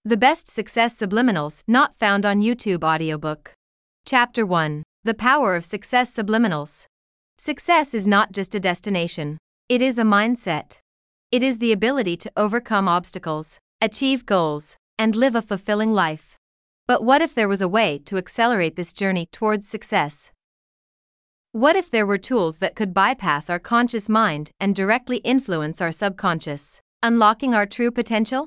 The Best Success Subliminals Not Found on YouTube audiobook. Chapter 1. The Power of Success Subliminals. Success is not just a destination. It is a mindset. It is the ability to overcome obstacles, achieve goals, and live a fulfilling life. But what if there was a way to accelerate this journey towards success? What if there were tools that could bypass our conscious mind and directly influence our subconscious, unlocking our true potential?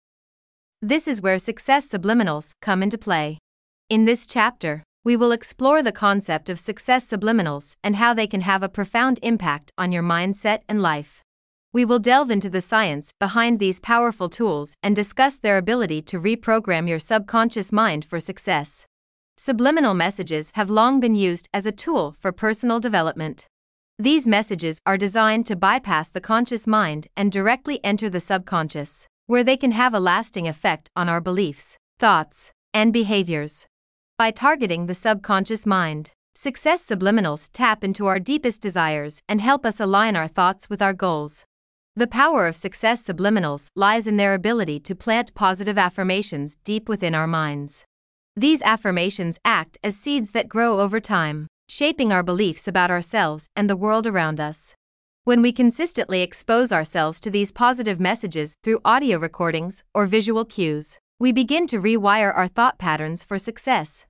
This is where success subliminals come into play. In this chapter, we will explore the concept of success subliminals and how they can have a profound impact on your mindset and life. We will delve into the science behind these powerful tools and discuss their ability to reprogram your subconscious mind for success. Subliminal messages have long been used as a tool for personal development. These messages are designed to bypass the conscious mind and directly enter the subconscious, where they can have a lasting effect on our beliefs, thoughts, and behaviors. By targeting the subconscious mind, success subliminals tap into our deepest desires and help us align our thoughts with our goals. The power of success subliminals lies in their ability to plant positive affirmations deep within our minds. These affirmations act as seeds that grow over time, shaping our beliefs about ourselves and the world around us. When we consistently expose ourselves to these positive messages through audio recordings or visual cues, we begin to rewire our thought patterns for success.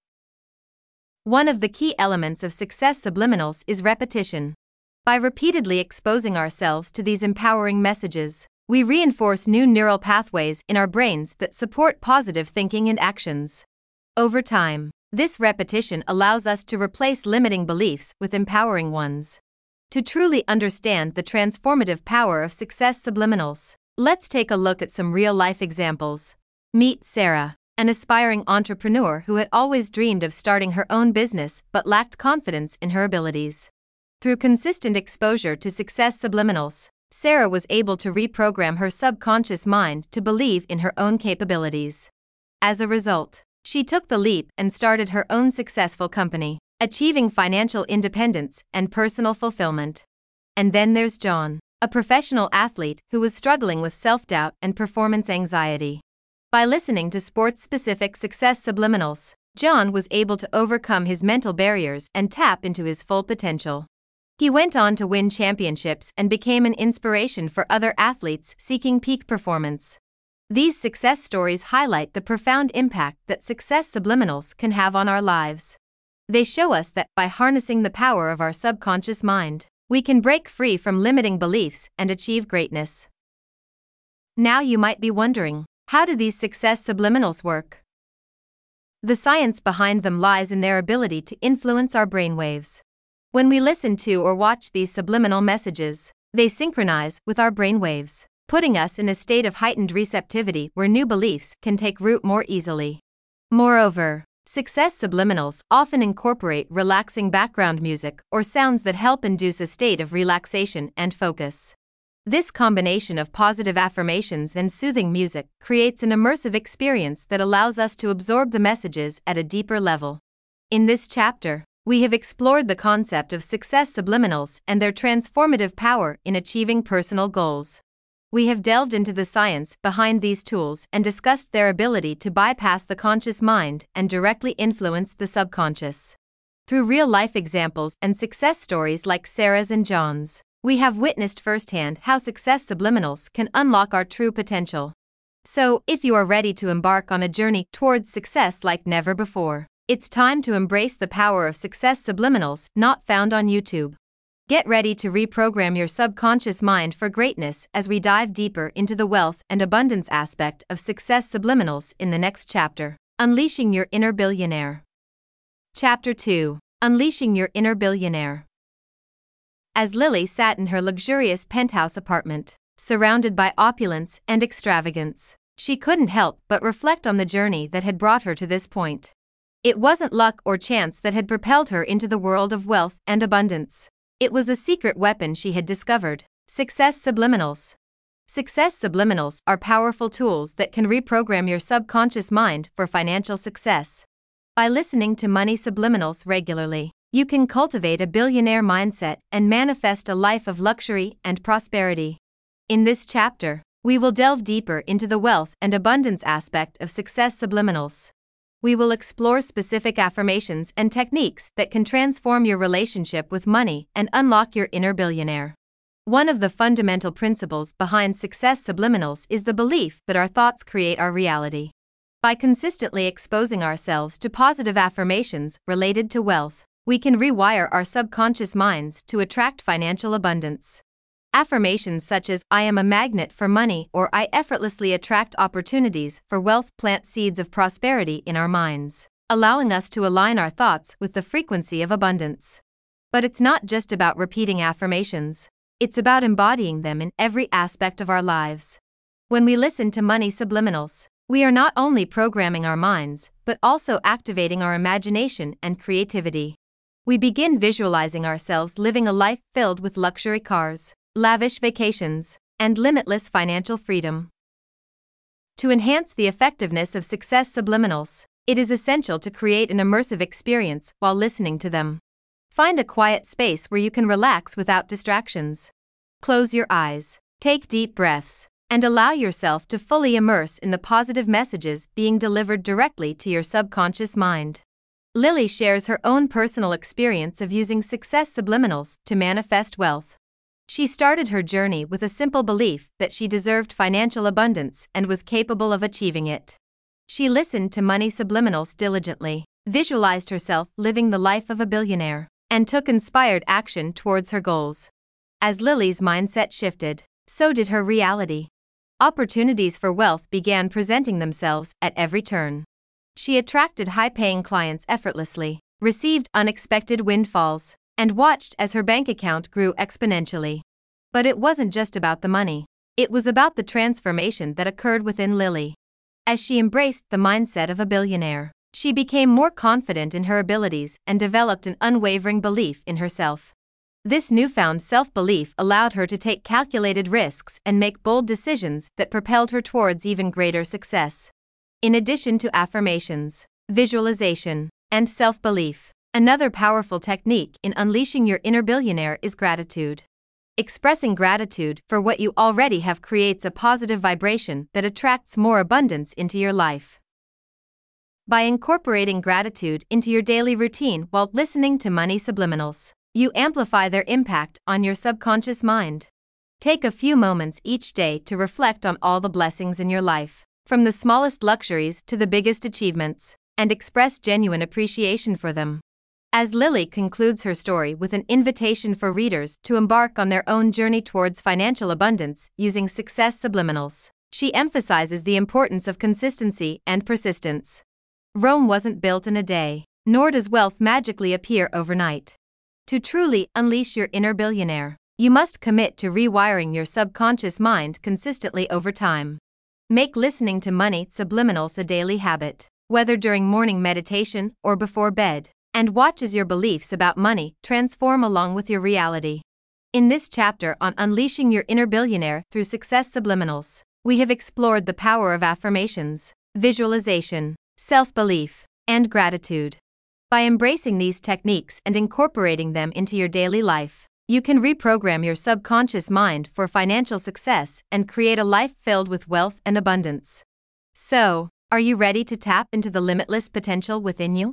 One of the key elements of success subliminals is repetition. By repeatedly exposing ourselves to these empowering messages, we reinforce new neural pathways in our brains that support positive thinking and actions. Over time, this repetition allows us to replace limiting beliefs with empowering ones. To truly understand the transformative power of success subliminals, let's take a look at some real-life examples. Meet Sarah, an aspiring entrepreneur who had always dreamed of starting her own business but lacked confidence in her abilities. Through consistent exposure to success subliminals, Sarah was able to reprogram her subconscious mind to believe in her own capabilities. As a result, she took the leap and started her own successful company, achieving financial independence and personal fulfillment. And then there's John, a professional athlete who was struggling with self-doubt and performance anxiety. By listening to sports-specific success subliminals, John was able to overcome his mental barriers and tap into his full potential. He went on to win championships and became an inspiration for other athletes seeking peak performance. These success stories highlight the profound impact that success subliminals can have on our lives. They show us that by harnessing the power of our subconscious mind, we can break free from limiting beliefs and achieve greatness. Now you might be wondering, how do these success subliminals work? The science behind them lies in their ability to influence our brainwaves. When we listen to or watch these subliminal messages, they synchronize with our brainwaves, putting us in a state of heightened receptivity where new beliefs can take root more easily. Moreover, success subliminals often incorporate relaxing background music or sounds that help induce a state of relaxation and focus. This combination of positive affirmations and soothing music creates an immersive experience that allows us to absorb the messages at a deeper level. In this chapter, we have explored the concept of success subliminals and their transformative power in achieving personal goals. We have delved into the science behind these tools and discussed their ability to bypass the conscious mind and directly influence the subconscious. Through real-life examples and success stories like Sarah's and John's, we have witnessed firsthand how success subliminals can unlock our true potential. So, if you are ready to embark on a journey towards success like never before, it's time to embrace the power of success subliminals not found on YouTube. Get ready to reprogram your subconscious mind for greatness as we dive deeper into the wealth and abundance aspect of success subliminals in the next chapter, Unleashing Your Inner Billionaire. Chapter 2. Unleashing Your Inner Billionaire. As Lily sat in her luxurious penthouse apartment, surrounded by opulence and extravagance, she couldn't help but reflect on the journey that had brought her to this point. It wasn't luck or chance that had propelled her into the world of wealth and abundance. It was a secret weapon she had discovered: success subliminals. Success subliminals are powerful tools that can reprogram your subconscious mind for financial success. By listening to money subliminals regularly, you can cultivate a billionaire mindset and manifest a life of luxury and prosperity. In this chapter, We will delve deeper into the wealth and abundance aspect of success subliminals. We will explore specific affirmations and techniques that can transform your relationship with money and unlock your inner billionaire. One of the fundamental principles behind success subliminals is the belief that our thoughts create our reality. By consistently exposing ourselves to positive affirmations related to wealth, we can rewire our subconscious minds to attract financial abundance. Affirmations such as, "I am a magnet for money," or "I effortlessly attract opportunities for wealth," plant seeds of prosperity in our minds, allowing us to align our thoughts with the frequency of abundance. But it's not just about repeating affirmations, it's about embodying them in every aspect of our lives. When we listen to money subliminals, we are not only programming our minds, but also activating our imagination and creativity. We begin visualizing ourselves living a life filled with luxury cars, lavish vacations, and limitless financial freedom. To enhance the effectiveness of success subliminals, it is essential to create an immersive experience while listening to them. Find a quiet space where you can relax without distractions. Close your eyes, take deep breaths, and allow yourself to fully immerse in the positive messages being delivered directly to your subconscious mind. Lily shares her own personal experience of using success subliminals to manifest wealth. She started her journey with a simple belief that she deserved financial abundance and was capable of achieving it. She listened to money subliminals diligently, visualized herself living the life of a billionaire, and took inspired action towards her goals. As Lily's mindset shifted, so did her reality. Opportunities for wealth began presenting themselves at every turn. She attracted high-paying clients effortlessly, received unexpected windfalls, and watched as her bank account grew exponentially. But it wasn't just about the money. It was about the transformation that occurred within Lily. As she embraced the mindset of a billionaire, she became more confident in her abilities and developed an unwavering belief in herself. This newfound self-belief allowed her to take calculated risks and make bold decisions that propelled her towards even greater success. In addition to affirmations, visualization, and self-belief, another powerful technique in unleashing your inner billionaire is gratitude. Expressing gratitude for what you already have creates a positive vibration that attracts more abundance into your life. By incorporating gratitude into your daily routine while listening to money subliminals, you amplify their impact on your subconscious mind. Take a few moments each day to reflect on all the blessings in your life, from the smallest luxuries to the biggest achievements, and express genuine appreciation for them. As Lily concludes her story with an invitation for readers to embark on their own journey towards financial abundance using success subliminals, she emphasizes the importance of consistency and persistence. Rome wasn't built in a day, nor does wealth magically appear overnight. To truly unleash your inner billionaire, you must commit to rewiring your subconscious mind consistently over time. Make listening to money subliminals a daily habit, whether during morning meditation or before bed, and watch as your beliefs about money transform along with your reality. In this chapter on unleashing your inner billionaire through success subliminals, we have explored the power of affirmations, visualization, self-belief, and gratitude. By embracing these techniques and incorporating them into your daily life, you can reprogram your subconscious mind for financial success and create a life filled with wealth and abundance. So, are you ready to tap into the limitless potential within you?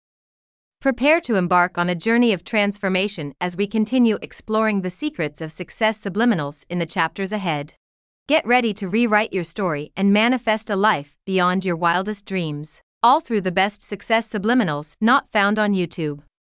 Prepare to embark on a journey of transformation as we continue exploring the secrets of success subliminals in the chapters ahead. Get ready to rewrite your story and manifest a life beyond your wildest dreams, all through the best success subliminals not found on YouTube.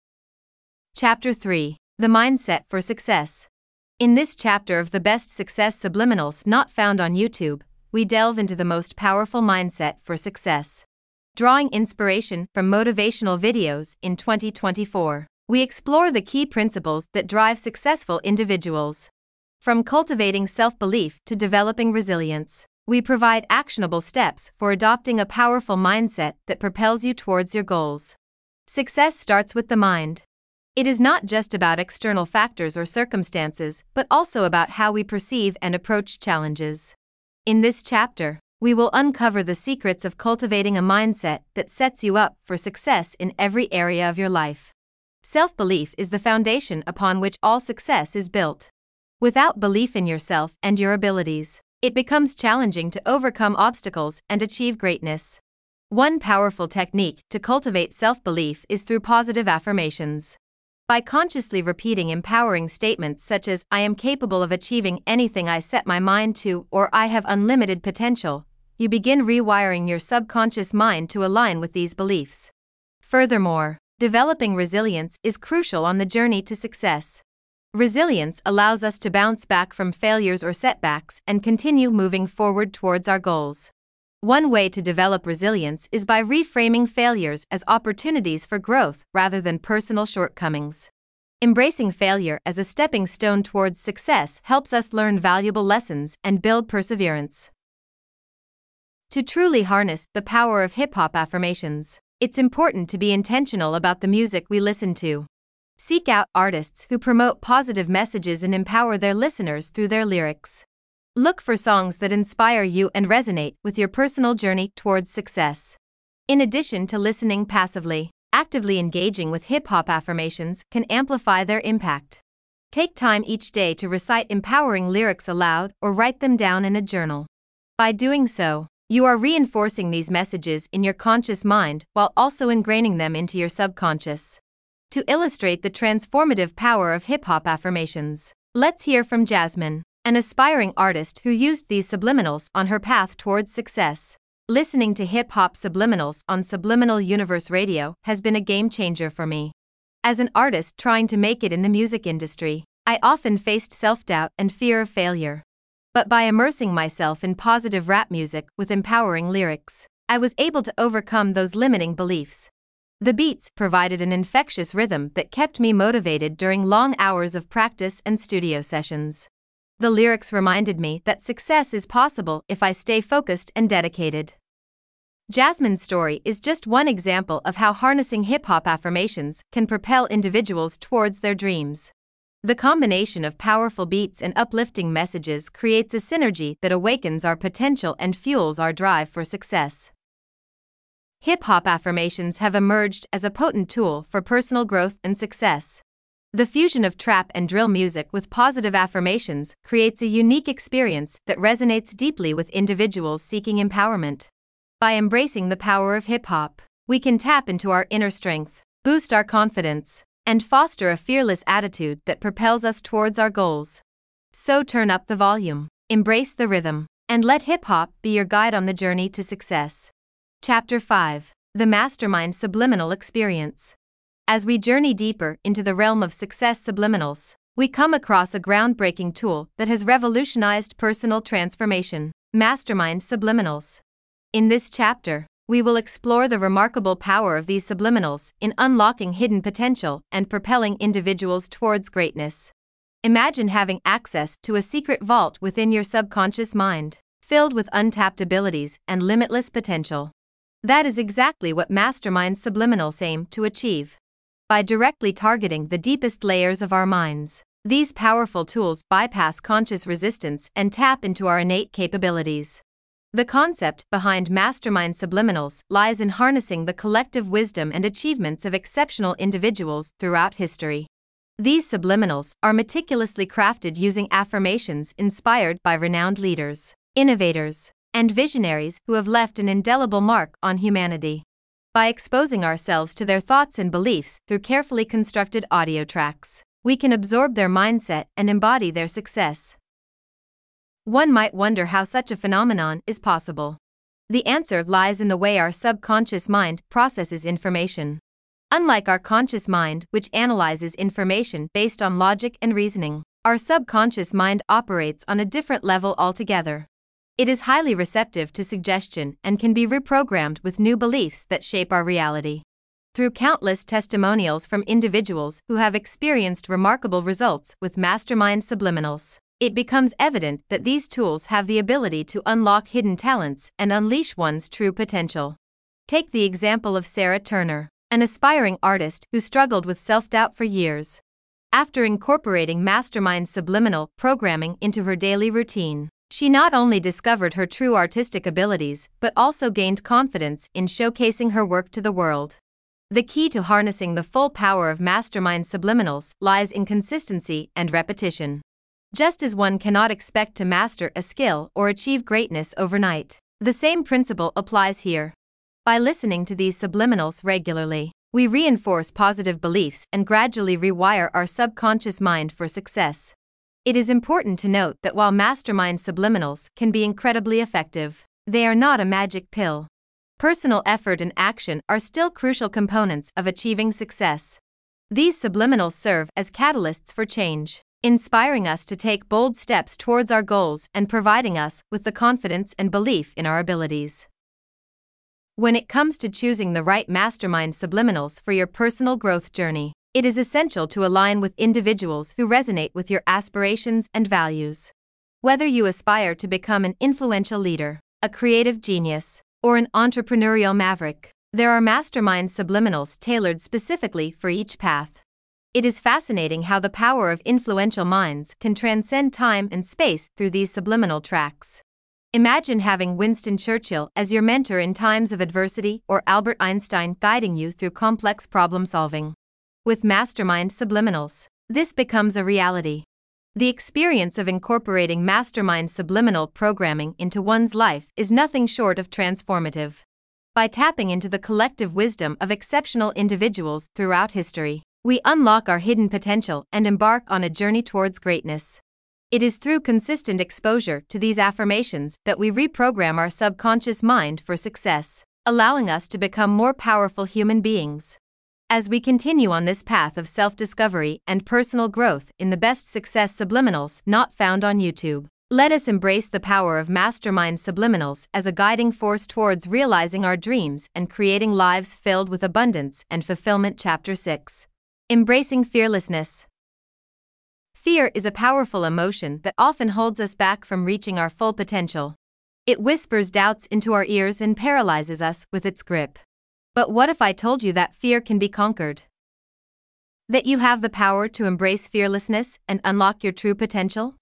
Chapter 3: The Mindset for Success. In this chapter of the best success subliminals not found on YouTube, we delve into the most powerful mindset for success. Drawing inspiration from motivational videos in 2024, we explore the key principles that drive successful individuals. From cultivating self-belief to developing resilience, we provide actionable steps for adopting a powerful mindset that propels you towards your goals. Success starts with the mind. It is not just about external factors or circumstances, but also about how we perceive and approach challenges. In this chapter, we will uncover the secrets of cultivating a mindset that sets you up for success in every area of your life. Self-belief is the foundation upon which all success is built. Without belief in yourself and your abilities, it becomes challenging to overcome obstacles and achieve greatness. One powerful technique to cultivate self-belief is through positive affirmations. By consciously repeating empowering statements such as, "I am capable of achieving anything I set my mind to," or "I have unlimited potential," you begin rewiring your subconscious mind to align with these beliefs. Furthermore, developing resilience is crucial on the journey to success. Resilience allows us to bounce back from failures or setbacks and continue moving forward towards our goals. One way to develop resilience is by reframing failures as opportunities for growth rather than personal shortcomings. Embracing failure as a stepping stone towards success helps us learn valuable lessons and build perseverance. To truly harness the power of hip-hop affirmations, it's important to be intentional about the music we listen to. Seek out artists who promote positive messages and empower their listeners through their lyrics. Look for songs that inspire you and resonate with your personal journey towards success. In addition to listening passively, actively engaging with hip-hop affirmations can amplify their impact. Take time each day to recite empowering lyrics aloud or write them down in a journal. By doing so, you are reinforcing these messages in your conscious mind while also ingraining them into your subconscious. To illustrate the transformative power of hip-hop affirmations, let's hear from Jasmine, an aspiring artist who used these subliminals on her path towards success. Listening to hip-hop subliminals on Subliminal Universe Radio has been a game-changer for me. As an artist trying to make it in the music industry, I often faced self-doubt and fear of failure. But by immersing myself in positive rap music with empowering lyrics, I was able to overcome those limiting beliefs. The beats provided an infectious rhythm that kept me motivated during long hours of practice and studio sessions. The lyrics reminded me that success is possible if I stay focused and dedicated. Jasmine's story is just one example of how harnessing hip-hop affirmations can propel individuals towards their dreams. The combination of powerful beats and uplifting messages creates a synergy that awakens our potential and fuels our drive for success. Hip-hop affirmations have emerged as a potent tool for personal growth and success. The fusion of trap and drill music with positive affirmations creates a unique experience that resonates deeply with individuals seeking empowerment. By embracing the power of hip-hop, we can tap into our inner strength, boost our confidence, and foster a fearless attitude that propels us towards our goals. So turn up the volume, embrace the rhythm, and let hip-hop be your guide on the journey to success. Chapter 5: The Mastermind Subliminal Experience. As we journey deeper into the realm of success subliminals, we come across a groundbreaking tool that has revolutionized personal transformation: Mastermind Subliminals. In this chapter, we will explore the remarkable power of these subliminals in unlocking hidden potential and propelling individuals towards greatness. Imagine having access to a secret vault within your subconscious mind, filled with untapped abilities and limitless potential. That is exactly what Mastermind Subliminals aim to achieve. By directly targeting the deepest layers of our minds, these powerful tools bypass conscious resistance and tap into our innate capabilities. The concept behind Mastermind Subliminals lies in harnessing the collective wisdom and achievements of exceptional individuals throughout history. These subliminals are meticulously crafted using affirmations inspired by renowned leaders, innovators, and visionaries who have left an indelible mark on humanity. By exposing ourselves to their thoughts and beliefs through carefully constructed audio tracks, we can absorb their mindset and embody their success. One might wonder how such a phenomenon is possible. The answer lies in the way our subconscious mind processes information. Unlike our conscious mind, which analyzes information based on logic and reasoning, our subconscious mind operates on a different level altogether. It is highly receptive to suggestion and can be reprogrammed with new beliefs that shape our reality. Through countless testimonials from individuals who have experienced remarkable results with Mastermind Subliminals, it becomes evident that these tools have the ability to unlock hidden talents and unleash one's true potential. Take the example of Sarah Turner, an aspiring artist who struggled with self-doubt for years. After incorporating Mastermind Subliminal programming into her daily routine, she not only discovered her true artistic abilities but also gained confidence in showcasing her work to the world. The key to harnessing the full power of Mastermind Subliminals lies in consistency and repetition. Just as one cannot expect to master a skill or achieve greatness overnight, the same principle applies here. By listening to these subliminals regularly, we reinforce positive beliefs and gradually rewire our subconscious mind for success. It is important to note that while mastermind subliminals can be incredibly effective, they are not a magic pill. Personal effort and action are still crucial components of achieving success. These subliminals serve as catalysts for change, inspiring us to take bold steps towards our goals and providing us with the confidence and belief in our abilities. When it comes to choosing the right mastermind subliminals for your personal growth journey, it is essential to align with individuals who resonate with your aspirations and values. Whether you aspire to become an influential leader, a creative genius, or an entrepreneurial maverick, there are mastermind subliminals tailored specifically for each path. It is fascinating how the power of influential minds can transcend time and space through these subliminal tracks. Imagine having Winston Churchill as your mentor in times of adversity or Albert Einstein guiding you through complex problem solving. With mastermind subliminals, this becomes a reality. The experience of incorporating mastermind subliminal programming into one's life is nothing short of transformative. By tapping into the collective wisdom of exceptional individuals throughout history, we unlock our hidden potential and embark on a journey towards greatness. It is through consistent exposure to these affirmations that we reprogram our subconscious mind for success, allowing us to become more powerful human beings. As we continue on this path of self-discovery and personal growth in the best success subliminals not found on YouTube, let us embrace the power of mastermind subliminals as a guiding force towards realizing our dreams and creating lives filled with abundance and fulfillment. Chapter 6. Embracing fearlessness. Fear is a powerful emotion that often holds us back from reaching our full potential. It whispers doubts into our ears and paralyzes us with its grip. But what if I told you that fear can be conquered? That you have the power to embrace fearlessness and unlock your true potential?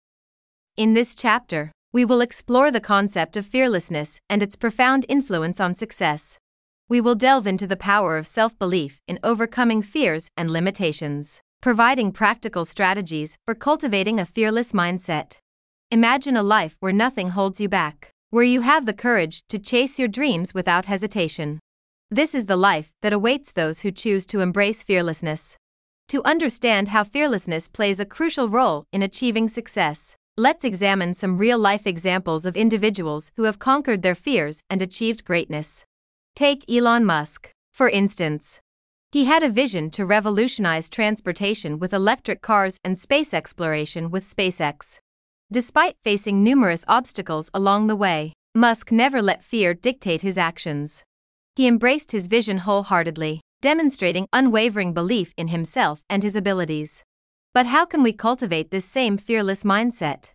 In this chapter, we will explore the concept of fearlessness and its profound influence on success. We will delve into the power of self-belief in overcoming fears and limitations, providing practical strategies for cultivating a fearless mindset. Imagine a life where nothing holds you back, where you have the courage to chase your dreams without hesitation. This is the life that awaits those who choose to embrace fearlessness. To understand how fearlessness plays a crucial role in achieving success, let's examine some real-life examples of individuals who have conquered their fears and achieved greatness. Take Elon Musk, for instance. He had a vision to revolutionize transportation with electric cars and space exploration with SpaceX. Despite facing numerous obstacles along the way, Musk never let fear dictate his actions. He embraced his vision wholeheartedly, demonstrating unwavering belief in himself and his abilities. But how can we cultivate this same fearless mindset?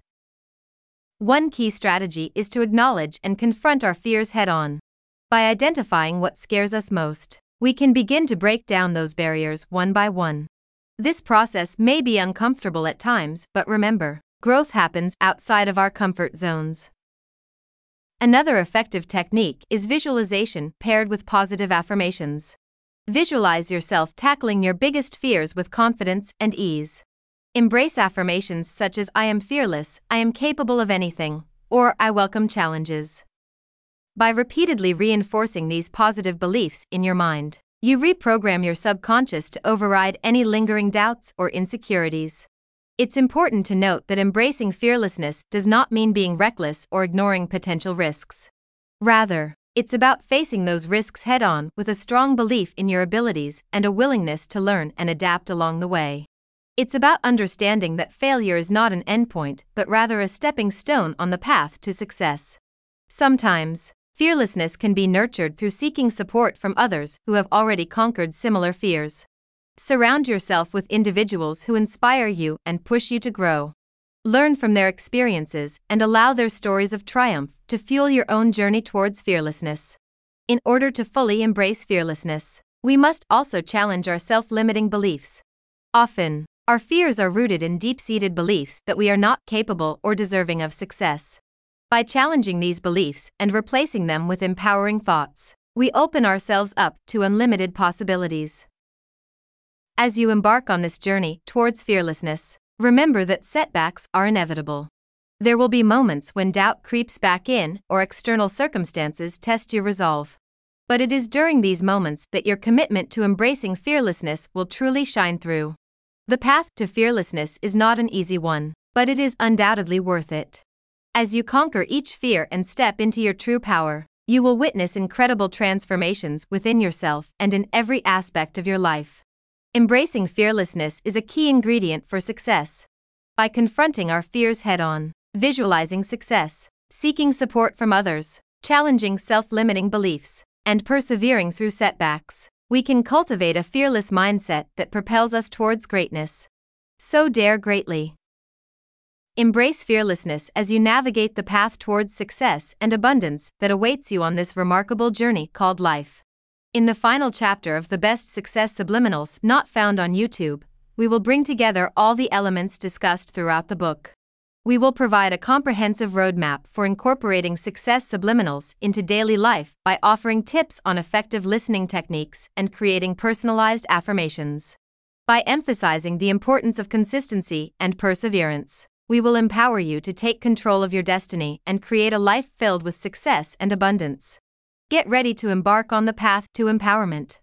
One key strategy is to acknowledge and confront our fears head-on. By identifying what scares us most, we can begin to break down those barriers one by one. This process may be uncomfortable at times, but remember, growth happens outside of our comfort zones. Another effective technique is visualization paired with positive affirmations. Visualize yourself tackling your biggest fears with confidence and ease. Embrace affirmations such as "I am fearless," "I am capable of anything," or "I welcome challenges." By repeatedly reinforcing these positive beliefs in your mind, you reprogram your subconscious to override any lingering doubts or insecurities. It's important to note that embracing fearlessness does not mean being reckless or ignoring potential risks. Rather, it's about facing those risks head-on with a strong belief in your abilities and a willingness to learn and adapt along the way. It's about understanding that failure is not an endpoint but rather a stepping stone on the path to success. Sometimes, fearlessness can be nurtured through seeking support from others who have already conquered similar fears. Surround yourself with individuals who inspire you and push you to grow. Learn from their experiences and allow their stories of triumph to fuel your own journey towards fearlessness. In order to fully embrace fearlessness, we must also challenge our self-limiting beliefs. Often, our fears are rooted in deep-seated beliefs that we are not capable or deserving of success. By challenging these beliefs and replacing them with empowering thoughts, we open ourselves up to unlimited possibilities. As you embark on this journey towards fearlessness, Remember that setbacks are inevitable. There will be moments when doubt creeps back in or external circumstances test your resolve. But it is during these moments that your commitment to embracing fearlessness will truly shine through. The path to fearlessness is not an easy one, but it is undoubtedly worth it. As you conquer each fear and step into your true power, you will witness incredible transformations within yourself and in every aspect of your life. Embracing fearlessness is a key ingredient for success. By confronting our fears head-on, visualizing success, seeking support from others, challenging self-limiting beliefs, and persevering through setbacks, we can cultivate a fearless mindset that propels us towards greatness. So dare greatly. Embrace fearlessness as you navigate the path towards success and abundance that awaits you on this remarkable journey called life. In the final chapter of The Best Success Subliminals Not Found on YouTube, we will bring together all the elements discussed throughout the book. We will provide a comprehensive roadmap for incorporating success subliminals into daily life by offering tips on effective listening techniques and creating personalized affirmations. By emphasizing the importance of consistency and perseverance, we will empower you to take control of your destiny and create a life filled with success and abundance. Get ready to embark on the path to empowerment.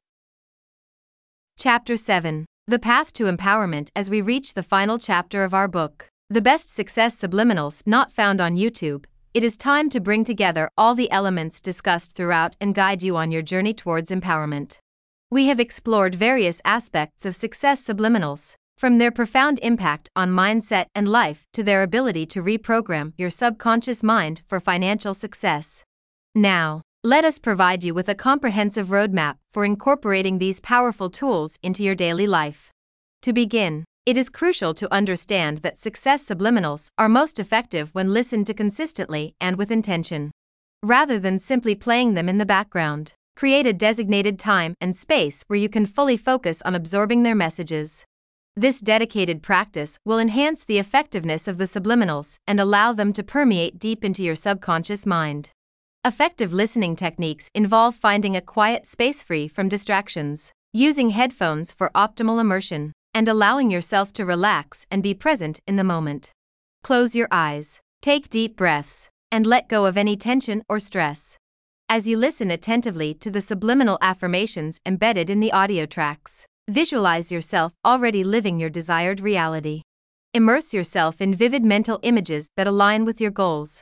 Chapter 7: The Path to Empowerment. As we reach the final chapter of our book, The Best Success Subliminals Not Found on YouTube, it is time to bring together all the elements discussed throughout and guide you on your journey towards empowerment. We have explored various aspects of success subliminals, from their profound impact on mindset and life to their ability to reprogram your subconscious mind for financial success. Now, let us provide you with a comprehensive roadmap for incorporating these powerful tools into your daily life. To begin, it is crucial to understand that success subliminals are most effective when listened to consistently and with intention. Rather than simply playing them in the background, create a designated time and space where you can fully focus on absorbing their messages. This dedicated practice will enhance the effectiveness of the subliminals and allow them to permeate deep into your subconscious mind. Effective listening techniques involve finding a quiet space free from distractions, using headphones for optimal immersion, and allowing yourself to relax and be present in the moment. Close your eyes, take deep breaths, and let go of any tension or stress. As you listen attentively to the subliminal affirmations embedded in the audio tracks, visualize yourself already living your desired reality. Immerse yourself in vivid mental images that align with your goals.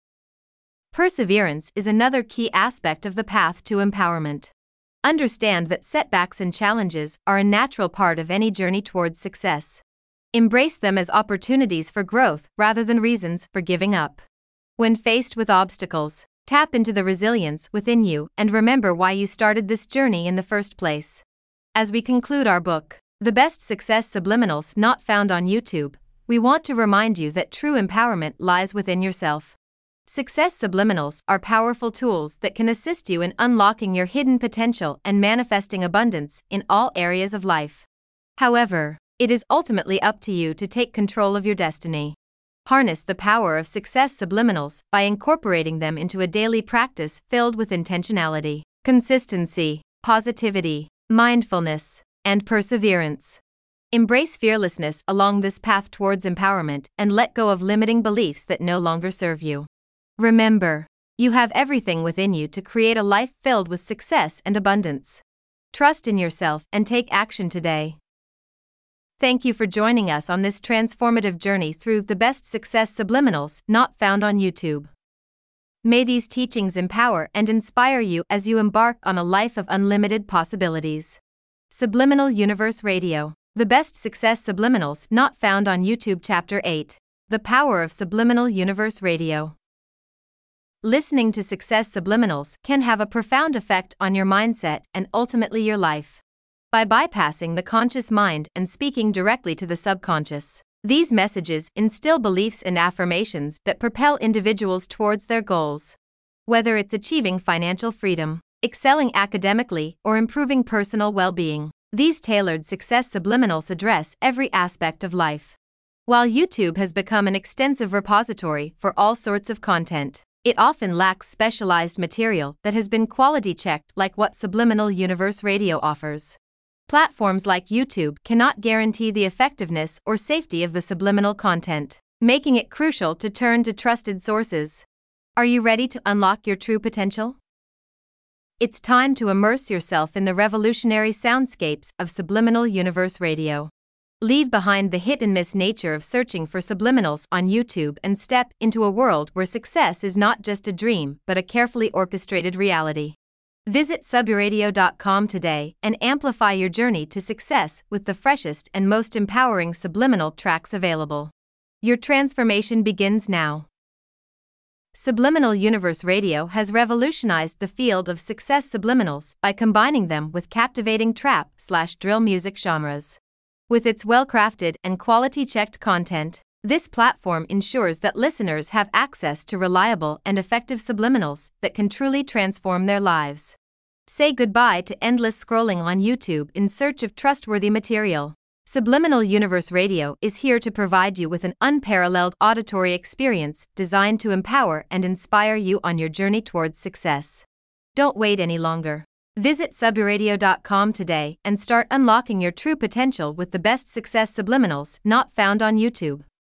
Perseverance is another key aspect of the path to empowerment. Understand that setbacks and challenges are a natural part of any journey towards success. Embrace them as opportunities for growth rather than reasons for giving up. When faced with obstacles, tap into the resilience within you and remember why you started this journey in the first place. As we conclude our book, The Best Success Subliminals Not Found on YouTube, we want to remind you that true empowerment lies within yourself. Success subliminals are powerful tools that can assist you in unlocking your hidden potential and manifesting abundance in all areas of life. However, it is ultimately up to you to take control of your destiny. Harness the power of success subliminals by incorporating them into a daily practice filled with intentionality, consistency, positivity, mindfulness, and perseverance. Embrace fearlessness along this path towards empowerment and let go of limiting beliefs that no longer serve you. Remember, you have everything within you to create a life filled with success and abundance. Trust in yourself and take action today. Thank you for joining us on this transformative journey through The Best Success Subliminals Not Found on YouTube. May these teachings empower and inspire you as you embark on a life of unlimited possibilities. Subliminal Universe Radio, The Best Success Subliminals Not Found on YouTube. Chapter 8: The Power of Subliminal Universe Radio. Listening to success subliminals can have a profound effect on your mindset and ultimately your life. By bypassing the conscious mind and speaking directly to the subconscious, these messages instill beliefs and affirmations that propel individuals towards their goals. Whether it's achieving financial freedom, excelling academically, or improving personal well-being, these tailored success subliminals address every aspect of life. While YouTube has become an extensive repository for all sorts of content, it often lacks specialized material that has been quality checked like what Subliminal Universe Radio offers. Platforms like YouTube cannot guarantee the effectiveness or safety of the subliminal content, making it crucial to turn to trusted sources. Are you ready to unlock your true potential? It's time to immerse yourself in the revolutionary soundscapes of Subliminal Universe Radio. Leave behind the hit-and-miss nature of searching for subliminals on YouTube and step into a world where success is not just a dream but a carefully orchestrated reality. Visit subliminalradio.com today and amplify your journey to success with the freshest and most empowering subliminal tracks available. Your transformation begins now. Subliminal Universe Radio has revolutionized the field of success subliminals by combining them with captivating trap/drill music genres. With its well-crafted and quality-checked content, this platform ensures that listeners have access to reliable and effective subliminals that can truly transform their lives. Say goodbye to endless scrolling on YouTube in search of trustworthy material. Subliminal Universe Radio is here to provide you with an unparalleled auditory experience designed to empower and inspire you on your journey towards success. Don't wait any longer. Visit subliminalradio.com today and start unlocking your true potential with the best success subliminals not found on YouTube.